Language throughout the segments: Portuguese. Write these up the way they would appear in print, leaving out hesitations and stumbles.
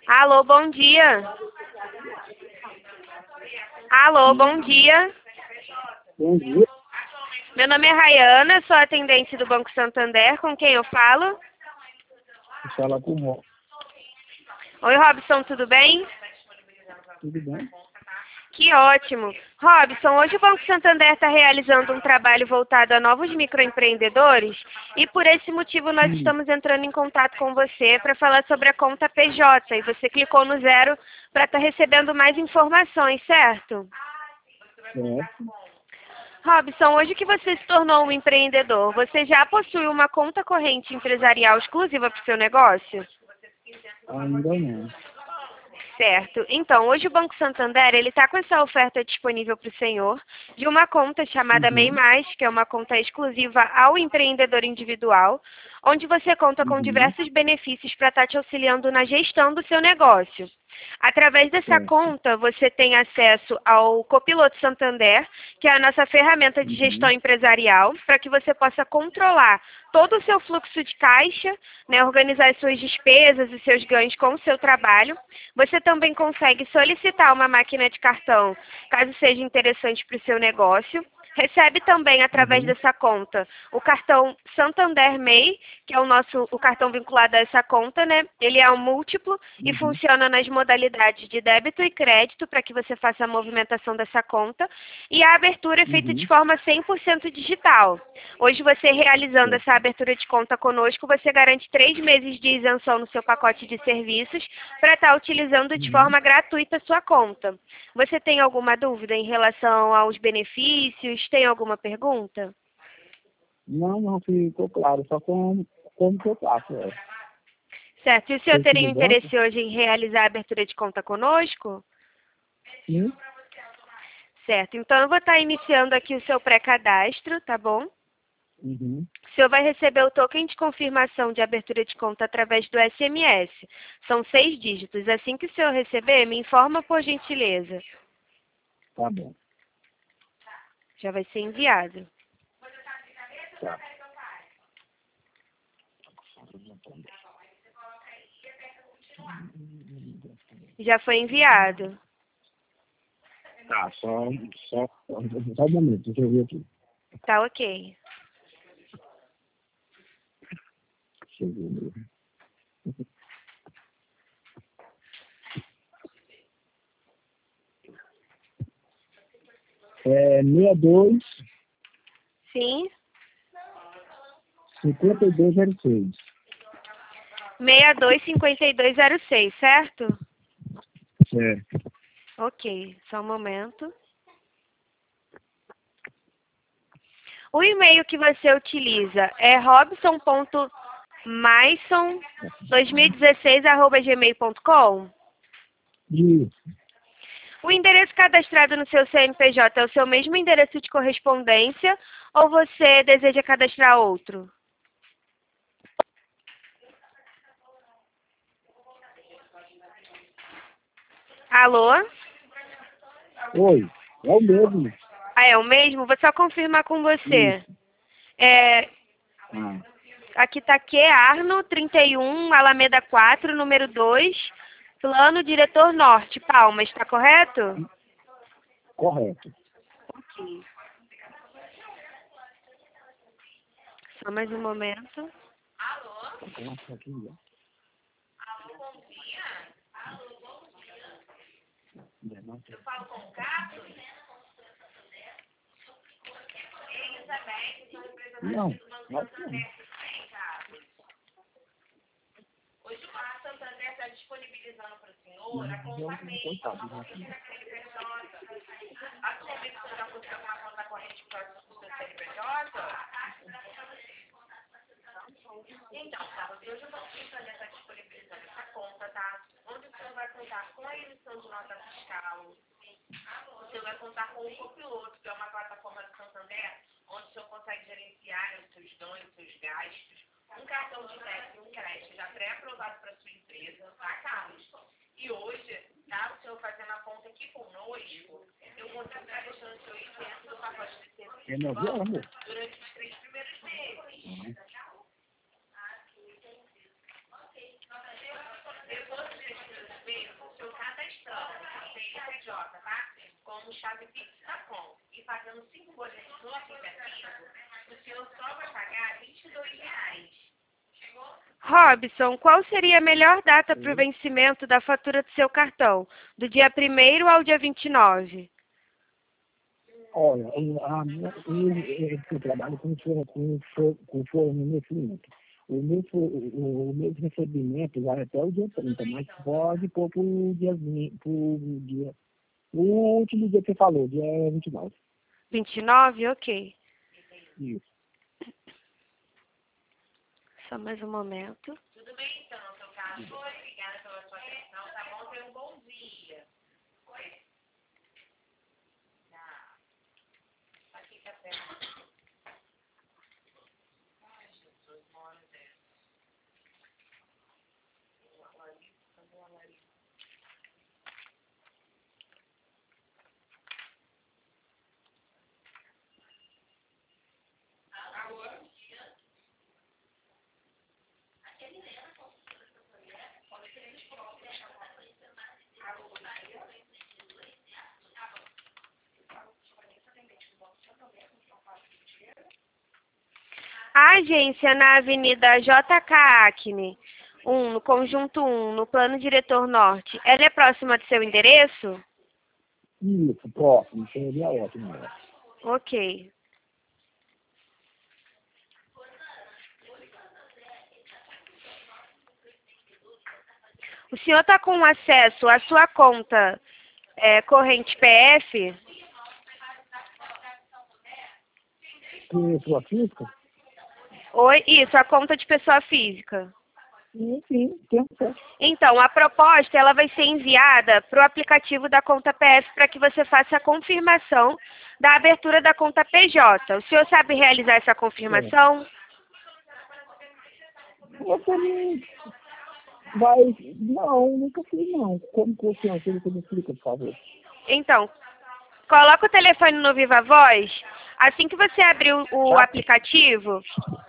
Alô, bom dia. Alô, bom dia. Bom dia. Meu nome é Rayana, sou atendente do Banco Santander. Com quem eu falo? Fala com o Robson. Oi, Robson, tudo bem? Tudo bem? Que ótimo. Robson, hoje o Banco Santander está realizando um trabalho voltado a novos microempreendedores e por esse motivo nós estamos entrando em contato com você para falar sobre a conta PJ e você clicou no 0 para estar recebendo mais informações, certo? Certo. Robson, hoje que você se tornou um empreendedor, você já possui uma conta corrente empresarial exclusiva para o seu negócio? Ainda não. Certo. Então, hoje o Banco Santander ele está com essa oferta disponível para o senhor de uma conta chamada MEI+, que é uma conta exclusiva ao empreendedor individual, onde você conta com diversos benefícios para estar te auxiliando na gestão do seu negócio. Através dessa Certo. conta, você tem acesso ao Copiloto Santander, que é a nossa ferramenta de gestão empresarial, para que você possa controlar todo o seu fluxo de caixa, né, organizar as suas despesas e seus ganhos com o seu trabalho. Você também consegue solicitar uma máquina de cartão, caso seja interessante para o seu negócio. Recebe também, através dessa conta, o cartão Santander MEI, que é o cartão vinculado a essa conta, né? Ele é um múltiplo e funciona nas modalidades de débito e crédito, para que você faça a movimentação dessa conta. E a abertura é feita de forma 100% digital. Hoje, você realizando essa abertura de conta conosco, você garante 3 meses de isenção no seu pacote de serviços para estar utilizando de forma gratuita a sua conta. Você tem alguma dúvida em relação aos benefícios? Tem alguma pergunta? Não ficou claro. Só como que eu faço, Certo. E o senhor Tem que teria ir no banco? interesse hoje em realizar a abertura de conta conosco? Sim. Certo. Então, eu vou estar iniciando aqui o seu pré-cadastro, tá bom? Uhum. O senhor vai receber o token de confirmação de abertura de conta através do SMS. São 6 dígitos. Assim que o senhor receber, me informa por gentileza. Tá bom. Já vai ser enviado. Tá. Já foi enviado. Tá, só um momento, deixa eu ver aqui. Tá ok. Deixa eu ver mesmo. É 62 Sim. 5206. 625206, certo? Certo. Ok, só um momento. O e-mail que você utiliza é robson.maison2016@gmail.com? Isso. O endereço cadastrado no seu CNPJ é o seu mesmo endereço de correspondência ou você deseja cadastrar outro? Alô? Oi, é o mesmo. Ah, é o mesmo? Vou só confirmar com você. É, Ah, aqui tá Q Arno 31, Alameda 4, número 2, plano diretor norte, Palmas, está correto? correto. Ok. Só mais um momento. Nossa, aqui, ó. Não, não. Hoje o Banco Santander está disponibilizando para o senhor a conta MEI. Atualmente o senhor já possui uma conta corrente próxima do seu CNPJ? Então, Carlos, hoje o Banco Santander está disponibilizando essa conta, tá? Onde o senhor vai contar com a emissão de nota fiscal. O senhor vai contar com o Copiloto, que é uma plataforma do Santander, onde o senhor consegue gerenciar os seus ganhos, os seus gastos. Um cartão de débito e um crédito já pré-aprovado para a sua empresa, tá, Carlos? E hoje, tá, o senhor fazendo a conta aqui conosco, eu consigo estar deixando o seu isento do pacote de serviço É meu amor? durante os 3 primeiros meses. Eu vou sugerir Robson, qual seria a melhor data para o vencimento da fatura do seu cartão? Do dia 1º ao dia 29? Olha, eu trabalho com fornecimento. O meu recebimento vai até o dia 30, mas pode pôr pro dia, o último dia que você falou, dia 29. 29? Ok. Isso. Só mais um momento. A agência na Avenida JK Acne, 1, no Conjunto 1, no Plano Diretor Norte, ela é próxima do seu endereço? Isso, próximo, seria ótimo. Né? Ok. O senhor está com acesso à sua conta corrente PF? Que sua física? Oi, isso, a conta de pessoa física. Sim, tem acesso. Então, a proposta ela vai ser enviada para o aplicativo da conta PF para que você faça a confirmação da abertura da conta PJ. O senhor sabe realizar essa confirmação? Você não vai... Não, nunca fiz, não. Como que você me explica, por favor? Então, coloca o telefone no Viva Voz. Assim que você abrir o aplicativo,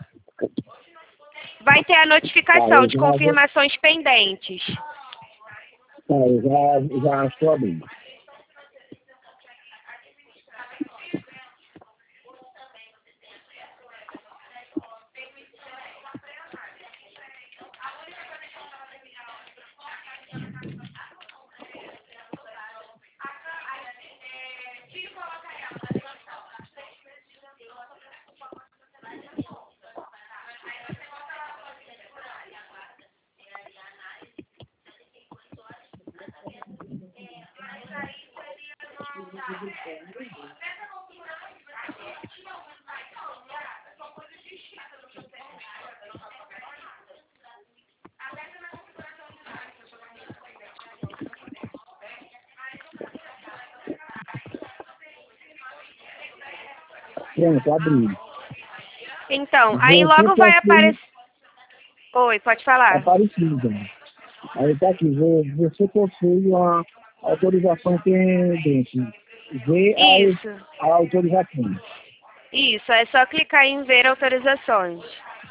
vai ter a notificação de confirmações pendentes. Tá, eu já estou abrindo. Pronto, abri. Então, aí logo vai aparecer... Oi, pode falar. Aparecido. Aí tá aqui, você possui a autorização pendente. Isso. A autorização. Isso, é só clicar em ver autorizações.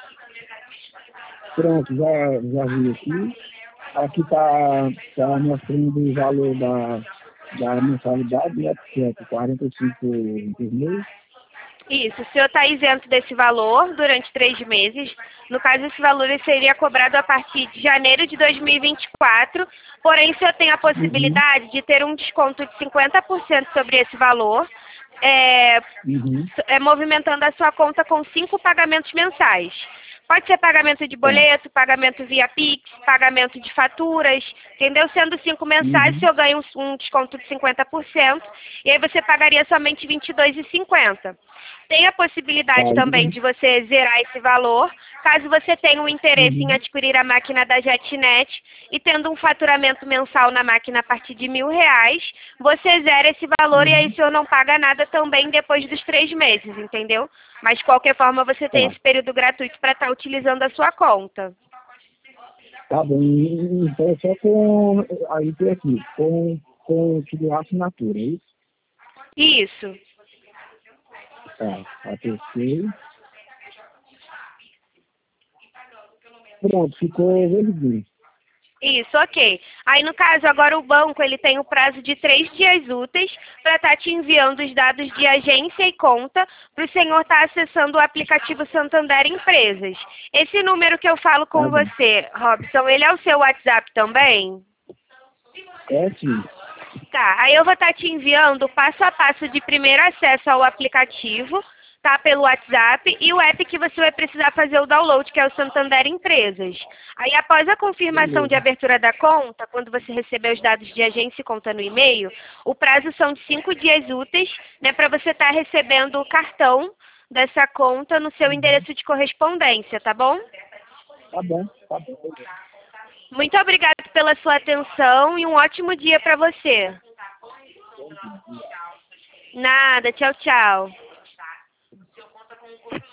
Pronto, já vi aqui. Aqui tá mostrando o valor da mensalidade, né? Que é 45 por mês. Isso, o senhor está isento desse valor durante 3 meses. No caso, esse valor seria cobrado a partir de janeiro de 2024. Porém, o senhor tem a possibilidade de ter um desconto de 50% sobre esse valor, movimentando a sua conta com 5 pagamentos mensais. Pode ser pagamento de boleto, pagamento via Pix, pagamento de faturas, entendeu? Sendo 5 mensais, o senhor ganha um desconto de 50%, e aí você pagaria somente R$ 22,50. Tem a possibilidade também de você zerar esse valor, caso você tenha um interesse em adquirir a máquina da JetNet e tendo um faturamento mensal na máquina a partir de R$ 1.000, você zera esse valor e aí o senhor não paga nada também depois dos 3 meses, entendeu? Mas de qualquer forma você tem esse período gratuito para estar utilizando a sua conta. Tá bom, então é só com... Aí tem aqui, com a assinatura, é isso? Isso. Tá, apertei. Pronto, ficou verdinho. Isso, ok. Aí, no caso, agora o banco ele tem o prazo de 3 dias úteis para estar te enviando os dados de agência e conta para o senhor estar acessando o aplicativo Santander Empresas. Esse número que eu falo Tá com bom. você, Robson, ele é o seu WhatsApp também? É sim. Tá, aí eu vou estar te enviando o passo a passo de primeiro acesso ao aplicativo, tá? Pelo WhatsApp e o app que você vai precisar fazer o download, que é o Santander Empresas. Aí após a confirmação de Beleza. abertura da conta, quando você receber os dados de agência e conta no e-mail, o prazo são de 5 dias úteis, né? Para você estar recebendo o cartão dessa conta no seu endereço de correspondência, tá bom? Tá bom, tá bom. Muito obrigada pela sua atenção e um ótimo dia para você. Nada, tchau, tchau.